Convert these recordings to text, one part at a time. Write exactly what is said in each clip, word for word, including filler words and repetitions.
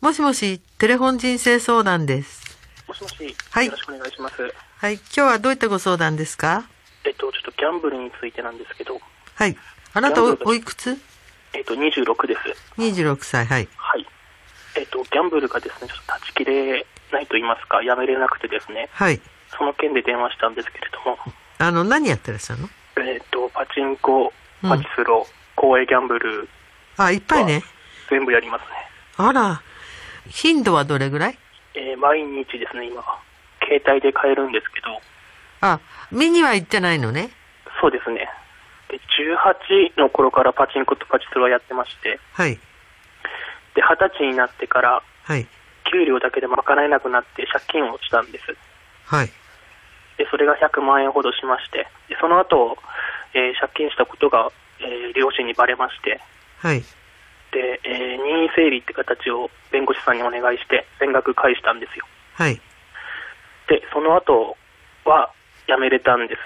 もしもし、テレフォン人生相談です。 もしもし、 はい、 よろしくお願いします。 はい、今日はどういったご相談ですか？ えっと、ちょっとギャンブルについてなんですけど。 はい。あなた お, おいくつ？ えっと、にじゅうろくです。 にじゅうろくさい、はい。 はい。えっと、ギャンブルがですね、ちょっと断ち切れないと言いますか、やめれなくてですね。 はい。 その件で電話したんですけれども。 あの、何やってらっしゃるの？ えっと、パチンコ、パチスロ、うん、公営ギャンブル。 あ、いっぱいね。 全部やりますね。 あら、頻度はどれぐらい？ えー、毎日ですね、今は。携帯で買えるんですけど。 あ、見には行ってないのね。 そうですね。で、じゅうはちの頃からパチンコとパチスロはやってまして。 はい。 で、はたちになってから、 はい。 給料だけで賄えなくなって借金をしたんです。 はい。 で、それがひゃくまんえんほどしまして、でその後、えー、借金したことが、えー、両親にバレまして、 はい。 で、えー、任意整理って形を弁護士さんにお願いして全額返したんですよ。 はい。 で、その後はやめれたんです。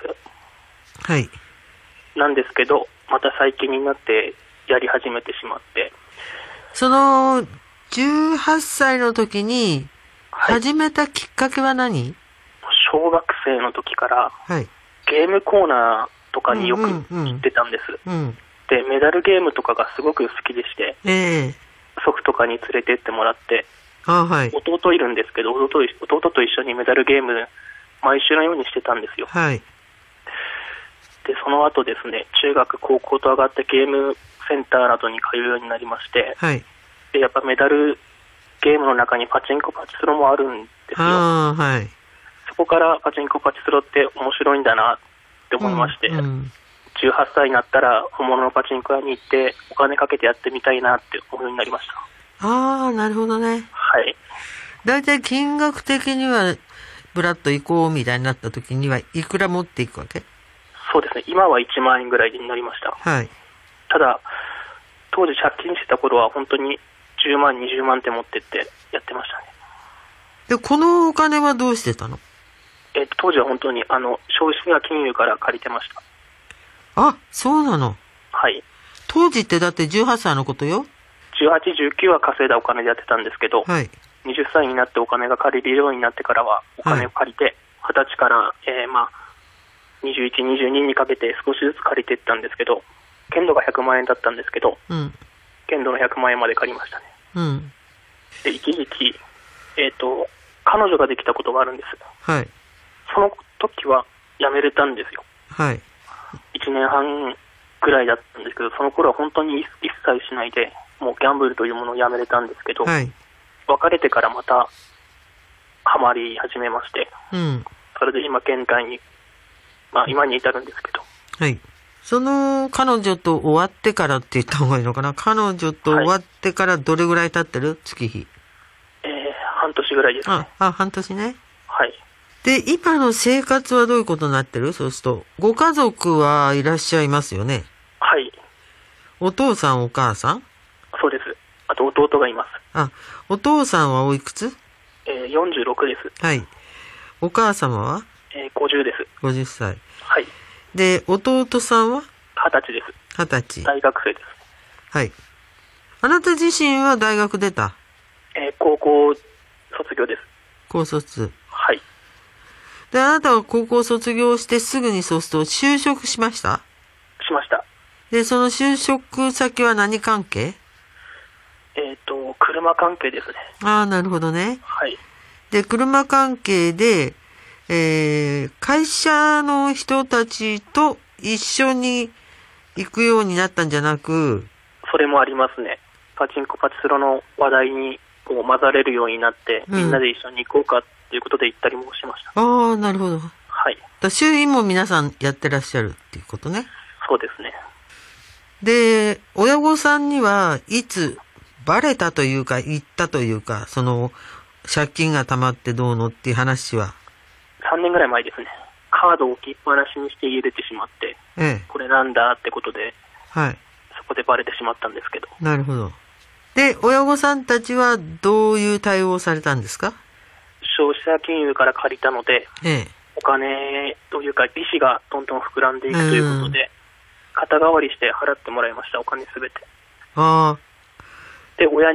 はい。 なんですけど、また最近になってやり始めてしまって。 そのじゅうはっさいの時に始めたきっかけは何？はい、 小学生の時から、 はい、 ゲームコーナーとかによく行ってたんです、 うんうんうん、 で、メダルゲームとかがすごく好きでして、 えー、 祖父とかに連れてってもらって、 あ、はい、 弟いるんですけど、弟、弟と一緒にメダルゲーム毎週のようにしてたんですよ。 はい。 で、その後ですね、中学高校と上がってゲームセンターなどに通うようになりまして、 はい、 で、やっぱメダルゲームの中にパチンコパチスロもあるんですよ。 あ、はい、 そこからパチンコパチスロって面白いんだなって思いまして、うんうん、じゅうはっさいになったら本物のパチンコ屋に行ってお金かけてやってみたいなって思うようになりました。 ああ、なるほどね。 はい。 だいたい金額的にはブラッと行こうみたいになった時にはいくら持っていくわけ？ そうですね、今はいちまんえんぐらいになりました。 はい。 ただ当時借金してた頃は本当にじゅうまんにじゅうまんって持ってってやってましたね。 で、このお金はどうしてたの？ えっと、当時は本当にあの消費者金融から借りてました。 あ、そうなの。 はい。 当時ってだってじゅうはっさいのことよ。 じゅうはち、じゅうきゅうは稼いだお金でやってたんですけど、 はい、 はたちになってお金が借りれるようになってからはお金を借りて、はい、はたちから、えー、まあにじゅういち、にじゅうににかけて少しずつ借りていったんですけど、限度がひゃくまんえんだったんですけど、 うん、 限度のひゃくまんえんまで借りましたね。 うん、 で、一時期、えっと、彼女ができたことがあるんです。 はい。 その時は辞めれたんですよ。 はい。 いちねんはんぐらいだったんですけど、その頃は本当に一切しないで、もうギャンブルというものをやめれたんですけど、 はい、 別れてからまたハマり始めまして、 うん、 それで今現在に、まあ今に至るんですけど。 はい。その彼女と終わってからって言った方がいいのかな。彼女と終わってからどれぐらい経ってる？月日。 えー、半年ぐらいですね。 あ、あ、半年ね。 はい。 で、今の生活はどういうことになってる？そうすると、ご家族はいらっしゃいますよね。 はい。 お父さんお母さん？ そうです。あと弟がいます。 あ、お父さんはおいくつ？ えー、よんじゅうろくです。 はい。お母様は？ えー、ごじゅうです。 ごじゅっさい。 はい。 で、弟さんは？ はたちです。 はたち。 大学生です。 はい。あなた自身は大学出た？ えー、高校卒業です。 高卒。 はい。 で、あなたは高校卒業してすぐにそうすると就職しました？ しました。 で、その就職先は何関係？ えっと、車関係ですね。 ああ、なるほどね。 はい。 で、車関係で、えー、会社の人たちと一緒に行くようになったんじゃなく、 それもありますね。パチンコパチスロの話題にこう混ざれるようになって、うん、みんなで一緒に行こうかっていうことで行ったりもしました。 ああ、なるほど。 はい。 だ周囲も皆さんやってらっしゃるっていうことね。 そうですね。 で、親御さんにはいつバレたというか言ったというか、その借金が溜まってどうのっていう話は？ さんねんぐらい前ですね。カードを置きっぱなしにして家出てしまって、ええ、これなんだってことで、はい、そこでバレてしまったんですけど。 なるほど。で、親御さんたちはどういう対応をされたんですか？ 消費者金融から借りたので、ええ、お金というか利子がどんどん膨らんでいくということで、肩代わりして払ってもらいました。お金すべて。ああ。で、親に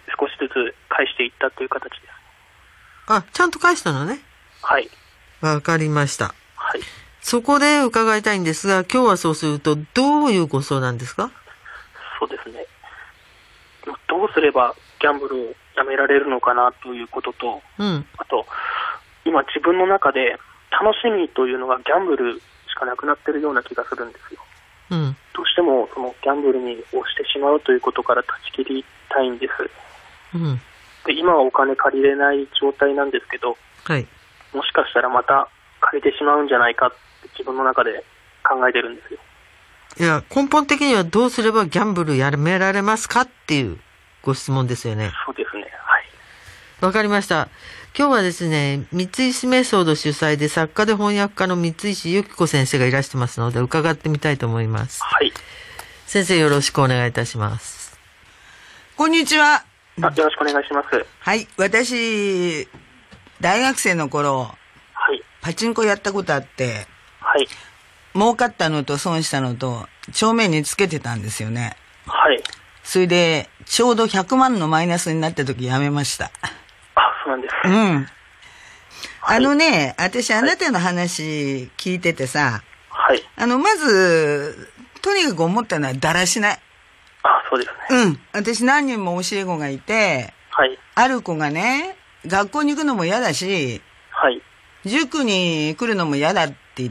少しずつ返していったという形です。 あ、ちゃんと返したのね。 はい。 わかりました。 はい。 そこで伺いたいんですが、今日はそうするとどういうご相談ですか？ そうですね。どうすればギャンブルをやめられるのかなということと、 うん、 あと、今自分の中で楽しみというのがギャンブルしかなくなっているような気がするんですよ。 うん、 どうしてもそのギャンブルに押してしまうということから断ち切りたいんです。 うん、 で今はお金借りれない状態なんですけど、 はい、 もしかしたらまた借りてしまうんじゃないかって自分の中で考えてるんですよ。 いや、根本的にはどうすればギャンブルやめられますかっていうご質問ですよね。 そうですね。はい。 わかりました。今日はですね、三石メソード主催で作家で翻訳家の三石由紀子先生がいらしてますので伺ってみたいと思います。 はい。 先生よろしくお願いいたします。 こんにちは。 あ、よろしくお願いします。 はい。私、大学生の頃、 はい。 パチンコやったことあって、 はい。 儲かったのと損したのと、帳面につけてたんですよね。 はい。 それで、ちょうどひゃくまんのマイナスになった時やめました。 あ、そうなんです。 うん。 はい、 あのね、私あなたの話聞いててさ、 はい。 あの、まず、とにかく思ったのはだらしない。 あ、そうですね。 うん。私何人も教え子がいて、 はい。ある子がね、学校に行くのも嫌だし、 はい。 塾に来るのも嫌だって言って、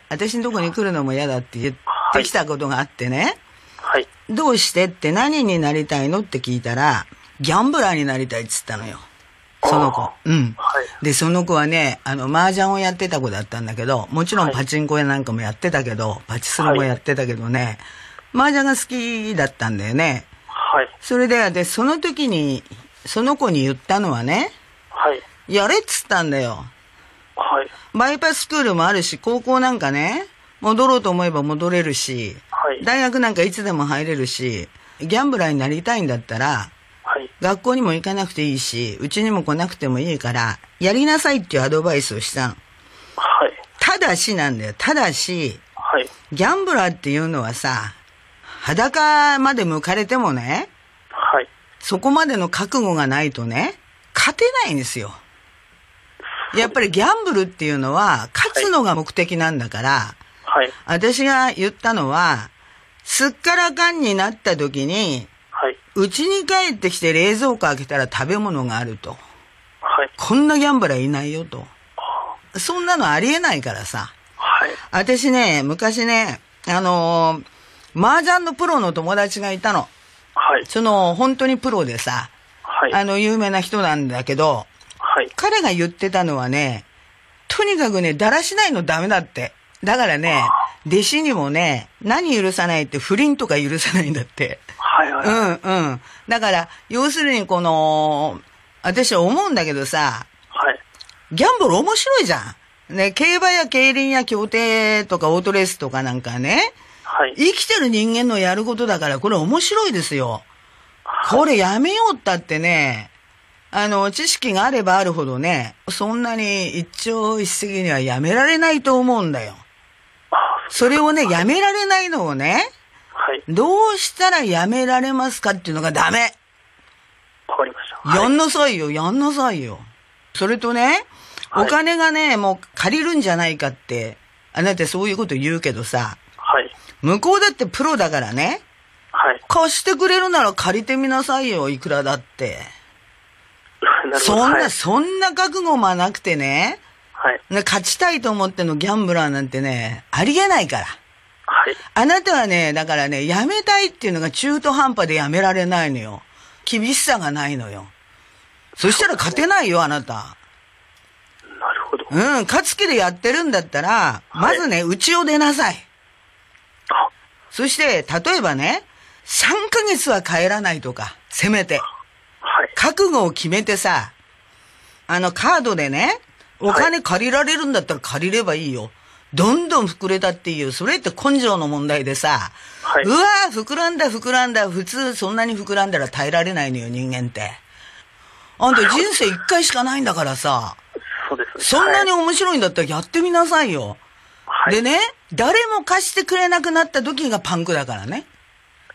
私のとこに来るのも嫌だって言ってきたことがあってね。 はい。 どうしてって何になりたいのって聞いたら、ギャンブラーになりたいって言ったのよ。その子。うん。 はい。 で、その子はね、あの、麻雀をやってた子だったんだけど、もちろんパチンコ屋なんかもやってたけど、パチスロもやってたけどね、麻雀が好きだったんだよね。 はい。 それで、で、その時に、その子に言ったのはね、 はい。 やれっつったんだよ。 はい。 バイパススクールもあるし、高校なんかね、戻ろうと思えば戻れるし、 はい。 大学なんかいつでも入れるし、ギャンブラーになりたいんだったら、 はい。 学校にも行かなくていいし、うちにも来なくてもいいから、やりなさいっていうアドバイスをしたの。 はい。 ただしなんだよ。ただし、 はい。 ギャンブラーっていうのはさ、裸まで向かれてもね、 はい。 そこまでの覚悟がないとね、勝てないんですよ。やっぱりギャンブルっていうのは、勝つのが目的なんだから、 はい。 私が言ったのは、すっからかんになった時に、 はい。 家に帰ってきて冷蔵庫開けたら食べ物があると。 はい。 こんなギャンブラーいないよと。そんなのありえないからさ。 はい。 私ね、昔ね、あのー、麻雀のプロの友達がいたの。 はい。 その、本当にプロでさ、 はい。 あの、有名な人なんだけど、 はい。 彼が言ってたのはね、とにかくね、だらしないのダメだって。だからね、弟子にもね、何許さないって不倫とか許さないんだって。 はいはい。 うんうん。だから、要するにこの、私は思うんだけどさ、 はい。 ギャンブル面白いじゃん。ね、競馬や競輪や競艇とかオートレースとかなんかね、 はい。 生きてる人間のやることだからこれ面白いですよ。これやめようったってね、あの、知識があればあるほどね、そんなに一朝一夕にはやめられないと思うんだよ。それをね、やめられないのをね、 はい。 どうしたらやめられますかっていうのがダメ。 わかりました。 やんなさいよ、やんなさいよ。それとね、 はい、 お金がね、もう借りるんじゃないかって、あなたそういうこと言うけどさ、 はい。 向こうだってプロだからね、 はい。 貸してくれるなら借りてみなさいよ、いくらだって。そんな、はい、そんな覚悟もなくてね、 はい。 勝ちたいと思ってのギャンブラーなんてね、ありえないから。 はい。 あなたはね、だからね、やめたいっていうのが中途半端でやめられないのよ。厳しさがないのよ。そしたら勝てないよ、あなた。 なるほど。 うん、勝つ気でやってるんだったら、まずね、うち、を出なさい。 あ。 そして、例えばね、さんかげつは帰らないとか、せめて。 はい。 覚悟を決めてさ、あの、カードでね、お金借りられるんだったら借りればいいよ。どんどん膨れたっていう、それって根性の問題でさ、はい、うわー、膨らんだ、膨らんだ、普通そんなに膨らんだら耐えられないのよ、人間って。あんた人生一回しかないんだからさ、 そうですね。 そんなに面白いんだったらやってみなさいよ。はい、でね、誰も貸してくれなくなった時がパンクだからね。 あ、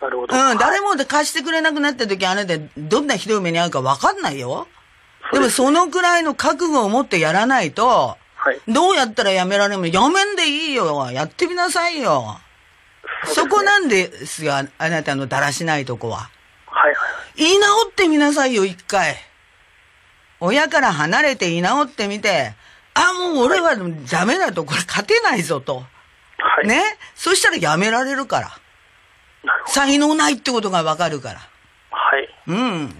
なるほど。 うん、誰もで貸してくれなくなった時、あなたどんなひどい目に遭うか分かんないよ。でもそのくらいの覚悟を持ってやらないと、はい、どうやったらやめられるの？やめんでいいよ。やってみなさいよ。そ, そこなんですよ、あなたのだらしないとこは。 はいはい。 言い直ってみなさいよ、一回。親から離れて言い直ってみて、あ、もう俺はダメだと、これ勝てないぞと。はい。ね？そしたらやめられるから。 なるほど。 才能ないってことがわかるから。 はい。 うん。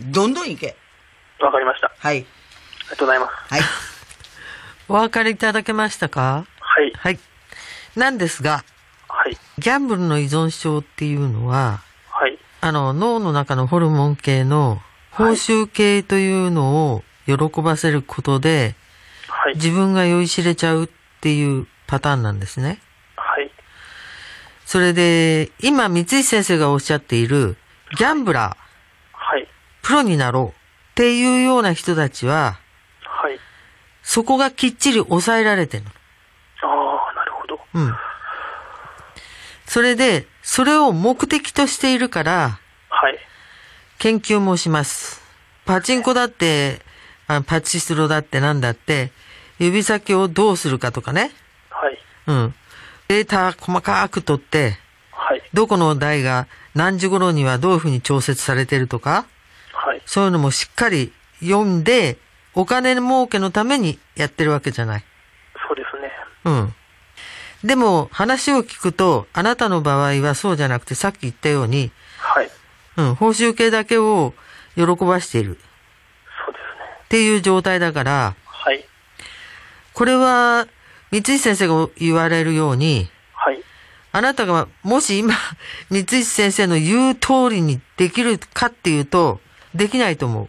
どんどん行け。 わかりました。 はい。 ありがとうございます。 はい。 お分かりいただけましたか？ はい。 はい。なんですが、 はい。 ギャンブルの依存症っていうのは、 はい。 あの、脳の中のホルモン系の報酬系というのを喜ばせることで、はい、自分が酔いしれちゃうっていうパターンなんですね。 はい。 それで、今、三石先生がおっしゃっている、ギャンブラー、 はい。 プロになろうっていうような人たちは、 はい。 そこがきっちり抑えられてるの。 ああ、なるほど。 うん。それで、それを目的としているから、 はい。 研究もします。パチンコだって、あパチスロだってなんだって、指先をどうするかとかね。 はい。 うん。データ細かく取って、 はい。 どこの台が何時頃にはどういうふうに調節されてるとか、 はい。 そういうのもしっかり読んで、お金儲けのためにやってるわけじゃない。 そうですね。 うん。でも、話を聞くと、あなたの場合はそうじゃなくて、さっき言ったように、 はい。 うん、報酬系だけを喜ばしている。 そうですね。 っていう状態だから、 はい。 これは、三石先生が言われるように、 はい。 あなたが、もし今、三石先生の言う通りにできるかっていうと、できないと思う。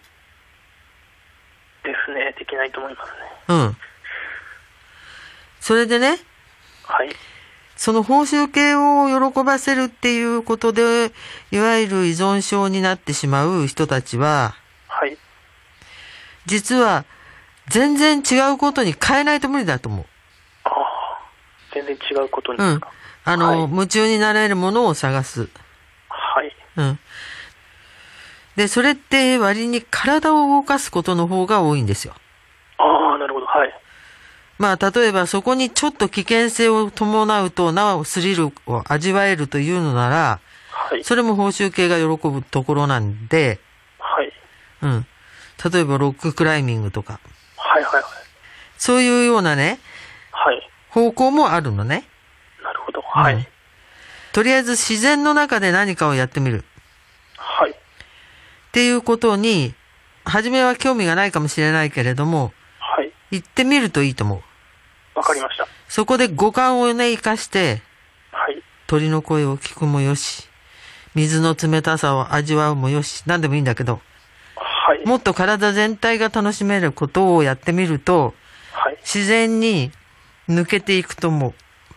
ですね。できないと思いますね。 うん。それでね、 はい。 その報酬系を喜ばせるっていうことで、いわゆる依存症になってしまう人たちは、 はい。 実は、全然違うことに変えないと無理だと思う。 ああ、全然違うことにですか？うん。あの、はい、夢中になれるものを探す。 はい。 うん。で、それって割に体を動かすことの方が多いんですよ。 ああ、なるほど。はい。 まあ、例えばそこにちょっと危険性を伴うと、なおスリルを味わえるというのなら、はい。それも報酬系が喜ぶところなんで、 はい。 うん。例えばロッククライミングとか。 はいはいはい。 そういうようなね、 はい。 方向もあるのね。 なるほど。はい。うん、 とりあえず自然の中で何かをやってみる。 はい。 っていうことに、初めは興味がないかもしれないけれども、 はい。 行ってみるといいと思う。 わかりました。 そこで五感をね、活かして、 はい。 鳥の声を聞くもよし、水の冷たさを味わうもよし、何でもいいんだけど、 はい。 もっと体全体が楽しめることをやってみると、 はい。 自然に抜けていくと思う。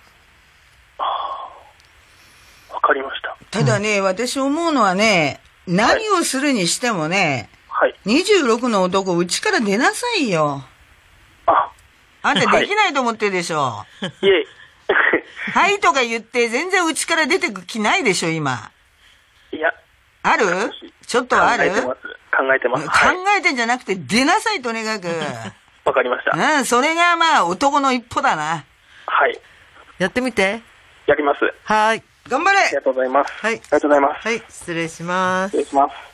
わかりました。 ただね、うん、私思うのはね、何をするにしてもね、 はい。 にじゅうろくの男、うちから出なさいよ。 あ、 あんたできないと思ってるでしょ。はい、 いえ。 はいとか言って、全然うちから出てく気ないでしょ、今。 いや。 ある？ちょっとある？ 考えてます。考えてます。 考えてんじゃなくて、出なさい、とにかく。 わかりました。 うん、それがまあ、男の一歩だな。 はい。 やってみて。 やります。 はい。 頑張れ。 ありがとうございます。 はい。ありがとうございます。 はい、失礼します。 失礼します。